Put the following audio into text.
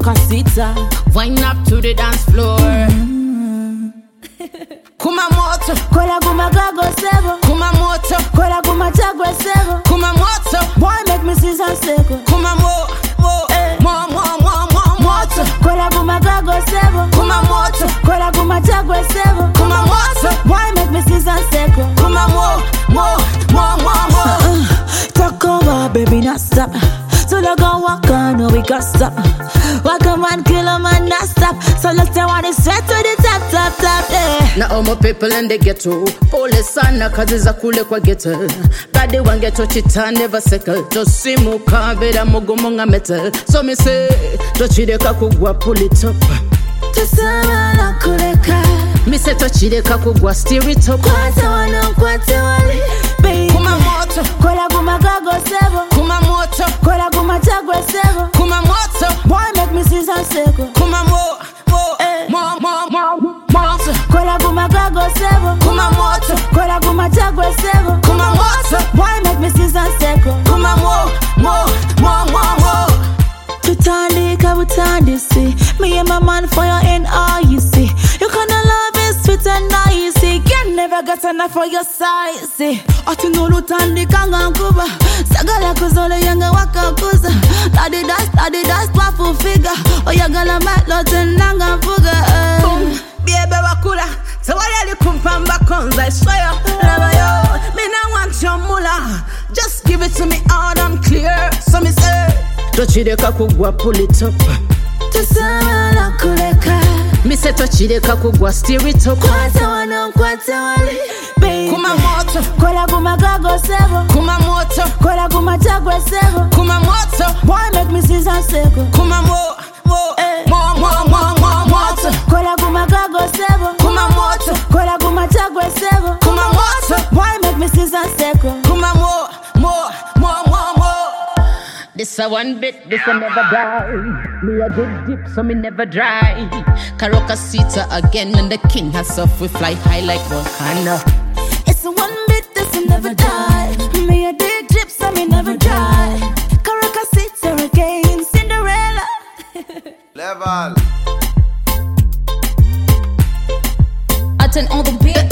Carocasita. Wind up to the dance floor. Kumamoto, Kola Gumagago Sebo. Kumamoto, Kola Gumachagwe Sebo. Kumamoto, Boy make me see some seko. Kumamo, moto, Kola Gumagago Sebo. Kumamoto, Kola Gumachagwe Sebo. Kumamoto, Boy make me see some seko. Kumamo, Talk over, baby, not stop. So they gon' walk on, no we got stop. Walk a man, kill a man, not stop. So let's say what is sweat to the top, yeah. na omo people in the ghetto. Pole sana kazi za kule kwa ghetto. Badi wangeto chita never settle. Tosimu kabeda mugumunga metal. So me say, tochideka kugwa pull it up. Tusama na kuleka. Me say tochideka kugwa steer it up. Kwate wano, kwate wali. Baby, Kumamoto, Kola Gumagago Sebo. Kumamoto, Kola Gumachagwe Sebo. Kumamoto, Boy make me see some seko. Kumamo, moto, Kola Gumagago Sebo. Kumamoto, Kola Gumachagwe Sebo. Kumamoto, Boy make me see some seko. Kumamo, Tutandika butandisi. Me and my man for your in all you see. Your kind of love is sweet and nice. Can never get enough for your size. Otunulu tandika nganguba. Sagala kuzole yanga wakakuza. Tadi das wafu figure. Oyagala matlote nanga fuga. Biebe wakula. Tawali kumpamba konza. I swear, love yo. Me no want your mula. Just give it to me out and clear. So me say, tochideka kugwa pull it up. Tusama na kuleka. Me say tochideka kugwa steer it up. Kwate wano, kwate wali. Baby, Kumamoto, Kola Gumagago Sebo. Kumamoto, Kola Gumachagwe Sebo. Kumamoto, Boy make me see some seko. Kumamo, moto, Kola Gumagago Sebo. Kumamoto, Kola Gumachagwe Sebo. Kumamoto, Boy make me see some seko. Kumamo. This a one bit, this a never die. Me a dig deep, so me never dry. Carocasita again, and the king herself we fly high like volcano. It's a one bit, this will never die. Me a dig deep, so me never dry. Carocasita again, Cinderella. Level. Attend on the beat.